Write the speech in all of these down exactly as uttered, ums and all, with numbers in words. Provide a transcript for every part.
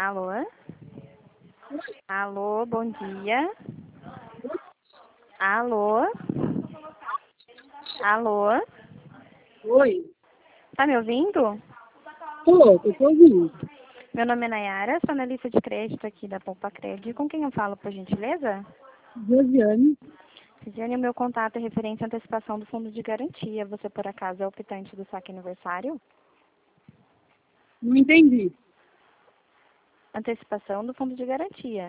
Alô? Alô, bom dia. Alô? Alô? Oi, Tá me ouvindo? tô, tô te ouvindo. Meu nome é Nayara, sou analista de crédito aqui da Poupa Crédito. Com quem eu falo, por gentileza? Josiane, Regiane, o meu contato é referente à antecipação do fundo de garantia. Você, por acaso, é optante do saque aniversário? não entendi. Antecipação do fundo de garantia.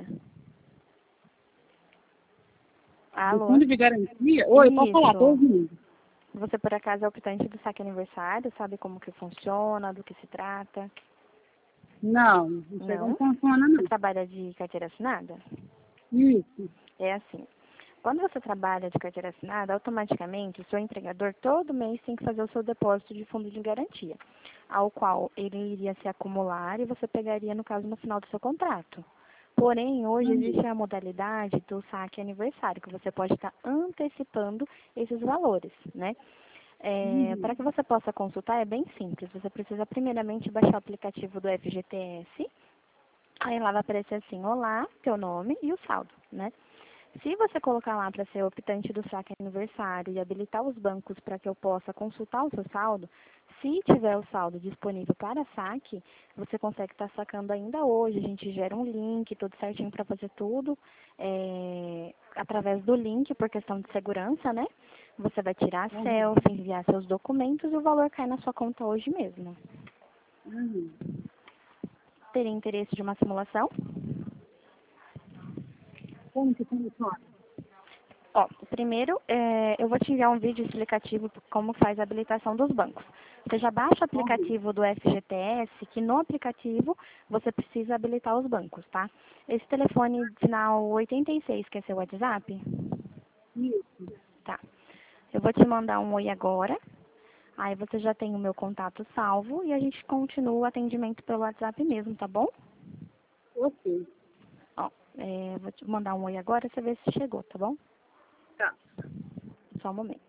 Do Alô? fundo de garantia? Oi, pode falar, tô Isso. ouvindo. Você, por acaso, é optante do saque aniversário? Sabe como que funciona, do que se trata? Não, não sei como Não? funciona, Você não. trabalha de carteira assinada? Isso. É assim. Quando você trabalha de carteira assinada, automaticamente o seu empregador todo mês tem que fazer o seu depósito de fundo de garantia, ao qual ele iria se acumular e você pegaria, no caso, no final do seu contrato. Porém, hoje existe Uhum. a modalidade do saque aniversário, que você pode estar antecipando esses valores, né? É, Uhum. para que você possa consultar, é bem simples. Você precisa primeiramente baixar o aplicativo do F G T S. Aí lá vai aparecer assim, olá, teu nome e o saldo, né? Se você colocar lá para ser optante do saque aniversário e habilitar os bancos para que eu possa consultar o seu saldo, se tiver o saldo disponível para saque, você consegue estar sacando ainda hoje. A gente gera um link, tudo certinho para fazer tudo, é, através do link, por questão de segurança, né? Você vai tirar a Uhum. selfie, enviar seus documentos e o valor cai na sua conta hoje mesmo. Uhum. Teria interesse de uma simulação? Como que funciona? Ó, primeiro, é, eu vou te enviar um vídeo explicativo de como faz a habilitação dos bancos. Você já baixa o Uhum. aplicativo do F G T S, que no aplicativo você precisa habilitar os bancos, tá? Esse telefone final oitenta e seis, que é seu WhatsApp? Isso. Tá. Eu vou te mandar um oi agora. Aí você já tem o meu contato salvo e a gente continua o atendimento pelo WhatsApp mesmo, tá bom? Ok. Ó, é, vou te mandar um oi agora, você vê se chegou, tá bom? Tá. Só um momento.